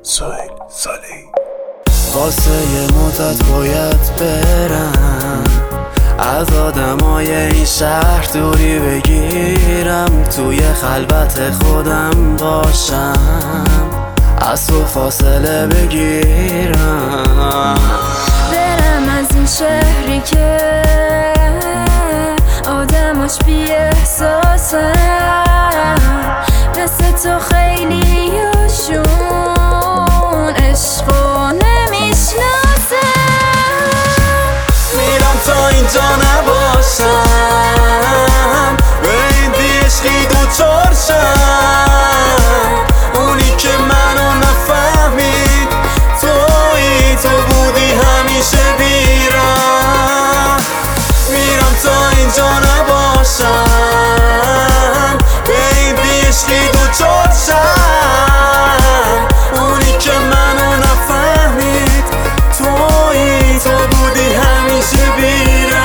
سهیل سالی. واسه یه مدت باید برم، از آدمای این شهر دوری بگیرم، توی خلوت خودم باشم، از تو فاصله بگیرم. برم از این شهری که آدماش بی احساسن، مثل تو خیلی هاشون عشقو نمیشناسن. میرم تا اینجا نباشم، به این بیشقی دوچار شم، اونی که منو نفهمید تویی، تو بودی همیشه بیرم. میرم تا اینجا نباشم، به این بیشقی دوچار شم، اونی که منو نفهمید تویی، تو بودی همیشه بیرم.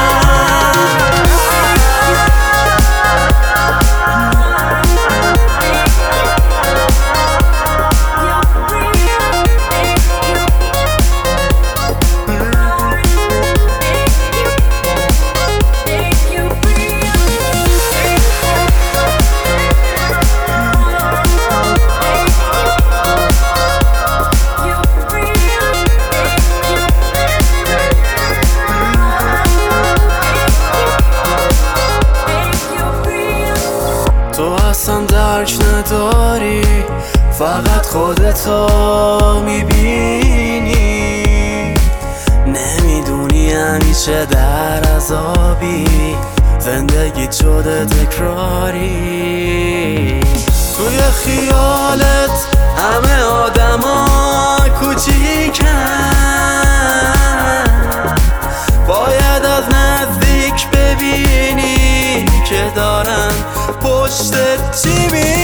تو اصلا درک نداری، فقط خودتو میبینی، نمیدونی همیشه در عذابی، زندگی شده تکراری. توی خیالت همه آدما کوچیکن، باید از نزدیک ببینی که دارن پشتت چی